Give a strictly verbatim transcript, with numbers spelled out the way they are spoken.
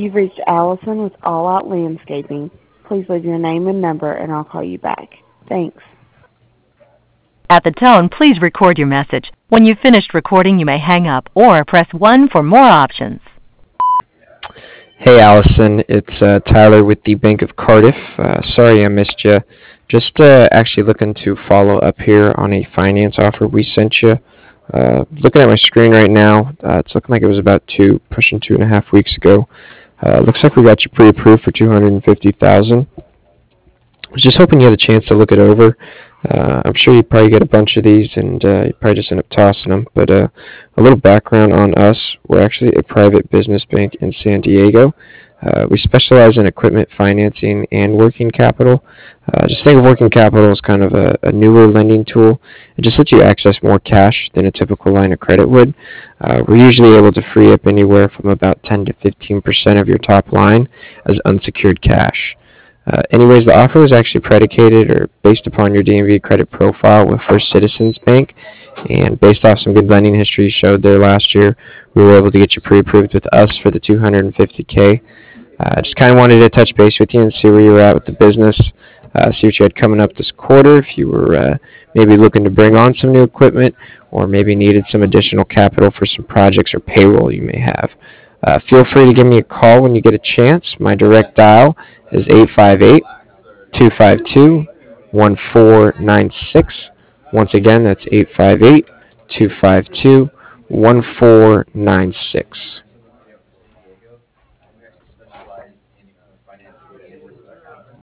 You've reached Allison with All Out Landscaping. Please leave your name and number, and I'll call you back. Thanks. At the tone, please record your message. When you've finished recording, you may hang up or press one for more options. Hey Allison, it's uh, Tyler with the Bank of Cardiff. Uh, sorry I missed you. Just uh, actually looking to follow up here on a finance offer we sent you. Uh, looking at my screen right now, uh, it's looking like it was about two, pushing two and a half weeks ago. Uh, looks like we got you pre-approved for two hundred fifty thousand dollars. I was just hoping you had a chance to look it over. Uh, I'm sure you probably get a bunch of these, and uh, you probably just end up tossing them. But uh, a little background on us: we're actually a private business bank in San Diego. Uh, we specialize in equipment financing and working capital. Uh, just think of working capital as kind of a, a newer lending tool. It just lets you access more cash than a typical line of credit would. Uh, we're usually able to free up anywhere from about ten to fifteen percent of your top line as unsecured cash. Uh, anyways, the offer was actually predicated or based upon your D M V credit profile with First Citizens Bank, and based off some good lending history you showed there last year, we were able to get you pre-approved with us for the two hundred fifty K. I uh, just kind of wanted to touch base with you and see where you were at with the business, uh, see what you had coming up this quarter, if you were uh, maybe looking to bring on some new equipment, or maybe needed some additional capital for some projects or payroll you may have. Uh, feel free to give me a call when you get a chance. My direct dial is eight five eight, two five two, one four nine six. Once again, that's eight five eight, two five two, one four nine six.